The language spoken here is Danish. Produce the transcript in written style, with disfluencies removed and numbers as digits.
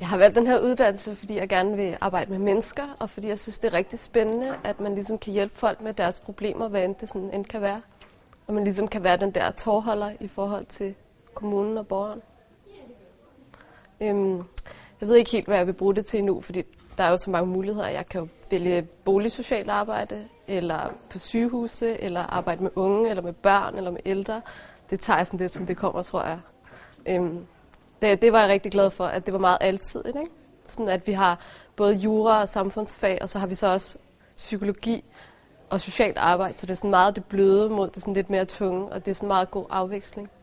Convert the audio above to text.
Jeg har valgt den her uddannelse, fordi jeg gerne vil arbejde med mennesker, og fordi jeg synes, det er rigtig spændende, at man ligesom kan hjælpe folk med deres problemer, hvad end det sådan end kan være. Og man ligesom kan være den der tovholder i forhold til kommunen og borgeren. Jeg ved ikke helt, hvad jeg vil bruge det til nu, fordi der er jo så mange muligheder. Jeg kan jo vælge boligsocialt arbejde, eller på sygehuse, eller arbejde med unge, eller med børn, eller med ældre. Det tager jeg sådan lidt, som det kommer, tror jeg. Det var jeg rigtig glad for, at det var meget altidigt, ikke? Sådan at vi har både jura og samfundsfag, og så har vi så også psykologi og socialt arbejde. Så det er sådan meget det bløde mod det sådan lidt mere tunge, og det er sådan en meget god afveksling.